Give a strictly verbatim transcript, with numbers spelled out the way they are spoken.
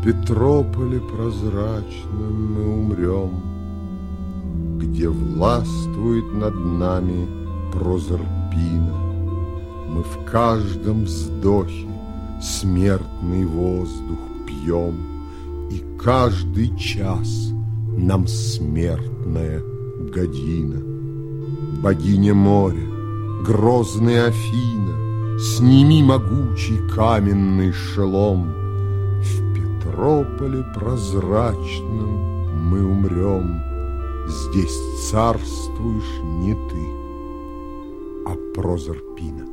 Петрополе прозрачном мы умрем, где властвует над нами Прозерпина. Мы в каждом вздохе смертный воздух пьем, и каждый час нам смертная година. Богиня моря, грозная Афина, сними могучий каменный шелом. В Петрополе прозрачном мы умрем, здесь царствуешь не ты, а Прозерпина.